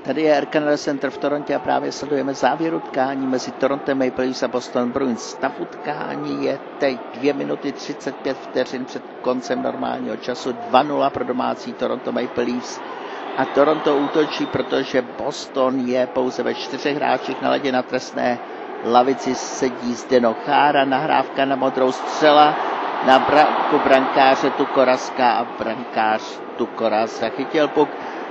Tady je Air Canada Center v Torontě a právě sledujeme závěr utkání mezi Toronto Maple Leafs a Boston Bruins. Stav utkání je teď 2 minuty 35 vteřin před koncem normálního času. 2-0 pro domácí Toronto Maple Leafs. A Toronto útočí, protože Boston je pouze ve 4 hráčích na ledě. Na trestné lavici sedí Zdeno Chára, nahrávka na modrou, střela na branku brankáře Tukoraska a brankář Tukoras zachytil puk.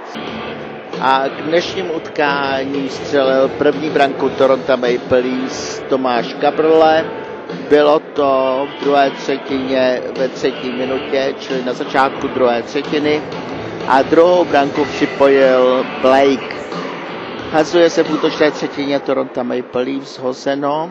A k dnešním utkáním střelil první branku Toronto Maple Leafs Tomáš Kabrle. Bylo to v druhé třetině ve 3. minutě, čili na začátku druhé třetiny. A druhou branku připojil Blake. Hazuje se v útočné třetině Toronto Maple Leafs hozeno.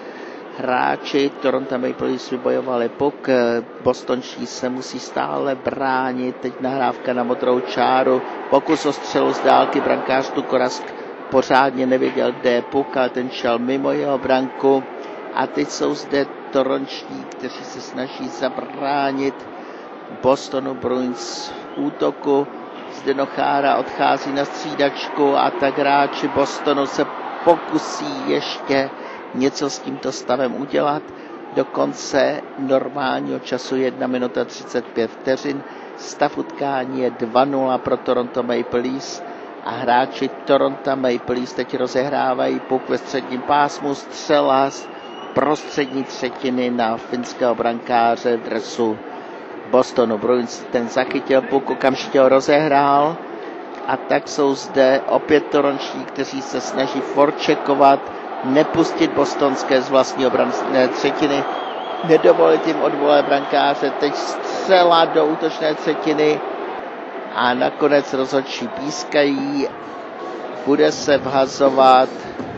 Hráči Toronto Maple Leafs vybojovali puk, bostonští se musí stále bránit, teď nahrávka na modrou čáru, pokus o střelu z dálky, brankář Tukorask pořádně nevěděl, kde je puk, ale ten šel mimo jeho branku a teď jsou zde toronští, kteří se snaží zabránit Bostonu Bruins v útoku. Zdeno Chára odchází na střídačku a tak hráči Bostonu se pokusí ještě něco s tímto stavem udělat. Do konce normálního času 1 minuta 35 vteřin. Stav utkání je 2-0 pro Toronto Maple Leafs a hráči Toronto Maple Leafs teď rozehrávají puk ve středním pásmu, střela z prostřední třetiny na finského brankáře v dresu Bostonu Bruins. Ten zachytil puk, okamžitě ho rozehrál a tak jsou zde opět toronští, kteří se snaží forčekovat, nepustit bostonské z vlastní obranné třetiny, nedovolit jim odvolat brankáře, teď střela do útočné třetiny a nakonec rozhodčí pískají. Bude se vhazovat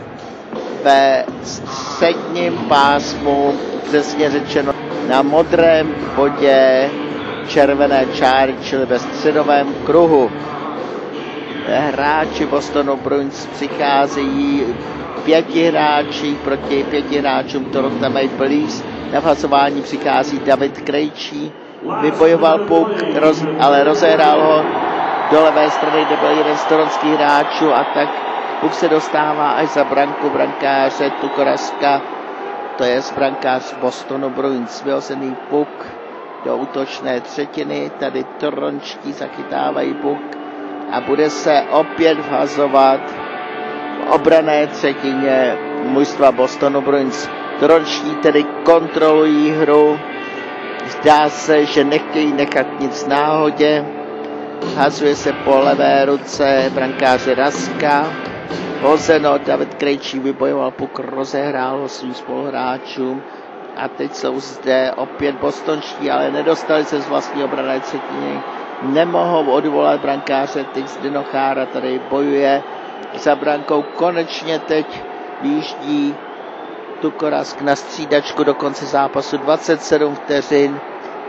ve středním pásmu, přesně řečeno na modrém bodě červené čáry, čili ve středovém kruhu. Hráči Bostonu Bruins přicházejí 5 hráčích proti 5 hráčům Toronto Maple Leafs. Na vhazování přichází David Krejčí, vybojoval puk, ale rozehrál ho do levé strany, kde byl jeden z toronských hráčů a tak puk se dostává až za branku brankáře Tukoraska, to je brankář Bostonu Bruins. Vyhozený puk do útočné třetiny, tady torončtí zachytávají puk a bude se opět vhazovat v obranné třetině mužstva Bostonu Bruins. Torončtí tedy kontrolují hru, zdá se, že nechtějí nechat nic náhodě. Hazuje se po levé ruce brankáře Raska. Hozeno, David Krejčí vybojoval puk, rozehrál ho svým spoluhráčům a teď jsou zde opět bostonští, ale nedostali se z vlastní obranné třetiny. Nemohou odvolat brankáře, teď Zdeno Chára tady bojuje za brankou. Konečně teď výjíždí Tukorask na střídačku do konce zápasu. 27 vteřin.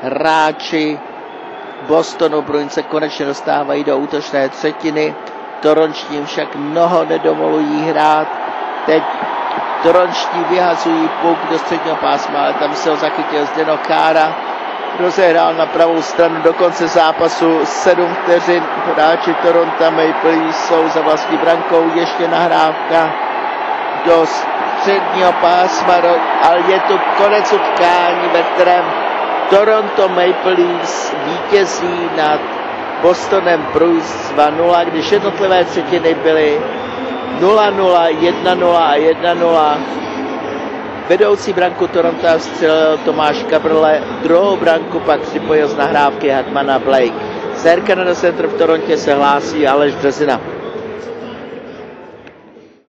Hráči Bostonu Bruins se konečně dostávají do útočné třetiny. Torončtím však mnoho nedovolují hrát. Teď torončtí vyhazují puk do středního pásma, ale tam se ho zachytil Zdeno Chára. Rozehrál na pravou stranu do konce zápasu 7 vteřin. Hráči Toronto Maple Leafs jsou za vlastní brankou, ještě nahrávka do středního pásma, ale je tu konec utkání, ve kterém Toronto Maple Leafs vítězí nad Bostonem Bruins 2-0, když jednotlivé třetiny byly 0-0, 1-0 a 1-0. Vedoucí branku Toronto střelil Tomáš Kabrle, druhou branku pak připojil z nahrávky Hartmana Blake. Z Air Canada Center v Torontě se hlásí Aleš Březina.